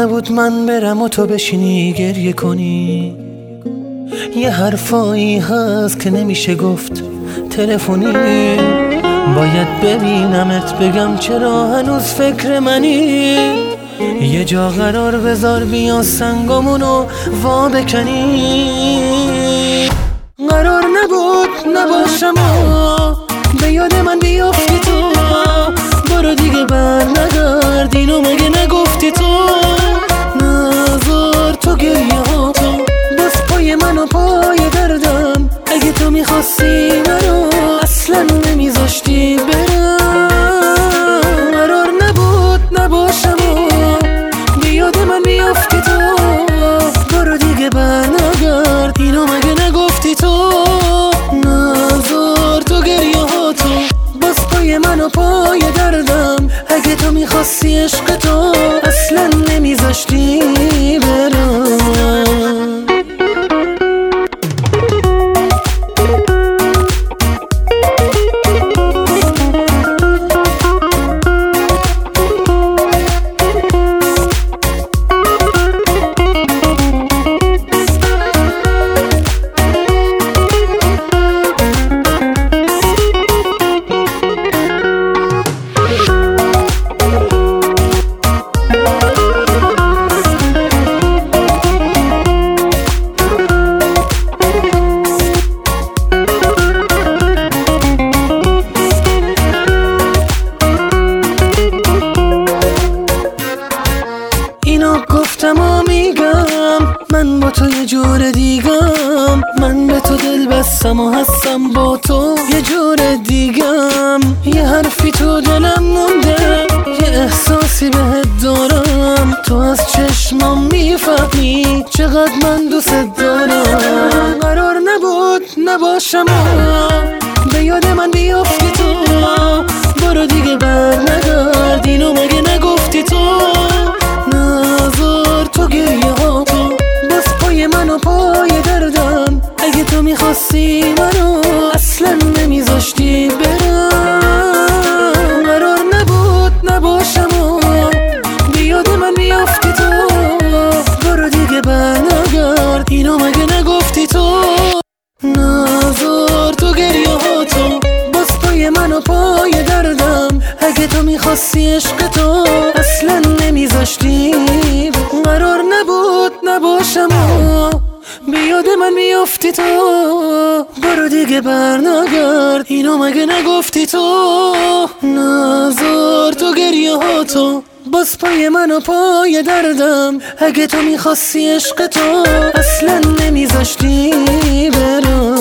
نبود من برم و تو بشینی گریه کنی. یه حرفایی هست که نمیشه گفت تلفنی. باید ببینمت بگم چرا هنوز فکر منی. یه جا قرار بذار بیا سنگامونو وا بکنی. قرار نبود نباشم و به یاد من بیافتی تو. برو دیگه بر نگرد اینو مگه نگفتی تو. نذار تو گریه ها تو باز پای من و پای دردم. اگه تو میخواستی منو اصلا نمیذاشتی برم. قرار نبود نباشم و به یاد من بیافتی تو. برو دیگه بر نگرد اینو مگه نگفتی تو. نذار تو گریه ها تو باز پای من و پای دردم. اگه تو میخواستی عشق تو اصلا نمیذاشتی برم. گفتم و میگم من با تو یه جور دیگم. من به تو دل بستم و هستم با تو یه جور دیگم. یه حرفی تو دلم مونده یه احساسی بهت دارم. تو از چشمام میفهمی چقدر من دوست دارم. قرار نبود نباشم و به یاد من بیافتی تو. برو دیگه بر نگرد اینو مگه نگفتی تو. نذار تو گریه ها تو باز پای من و پای دردم. اگه تو میخواستی منو اصلا نمیذاشتی برم. قرار نبود نباشم و به یاد من بیافتی تو. برو دیگه بر نگرد اینو مگه نگفتی تو. نذار تو گریه ها تو باز پای من و پای دردم. اگه تو میخواستی عشق تو اصلا نمیذاشتی. قرار نبود نباشم و به یاد من بیافتی تو. برو دیگه بر نگرد اینو مگه نگفتی تو. نذار تو گریه ها تو باز پای من و پای دردم. اگه تو میخواستی عشق تو اصلا نمیذاشتی برم.